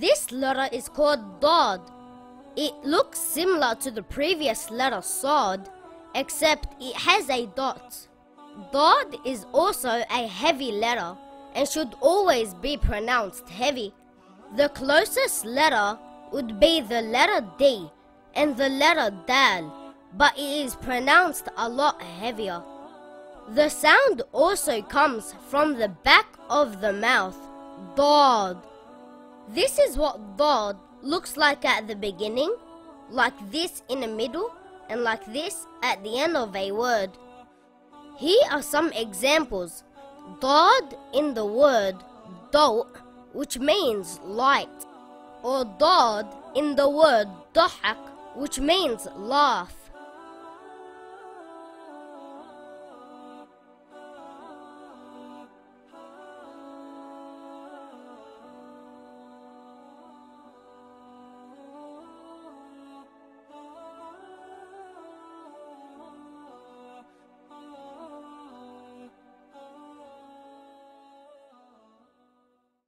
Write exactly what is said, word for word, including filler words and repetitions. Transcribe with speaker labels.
Speaker 1: This letter is called Dad. It looks similar to the previous letter Sad, except it has a dot. Dad is also a heavy letter and should always be pronounced heavy. The closest letter would be the letter D and the letter Dal, but it is pronounced a lot heavier. The sound also comes from the back of the mouth, Dad. This is what Dad looks like at the beginning, like this in the middle, and like this at the end of a word. Here are some examples. Dad in the word Daw, which means light, or Dad in the word Dahak, which means laugh.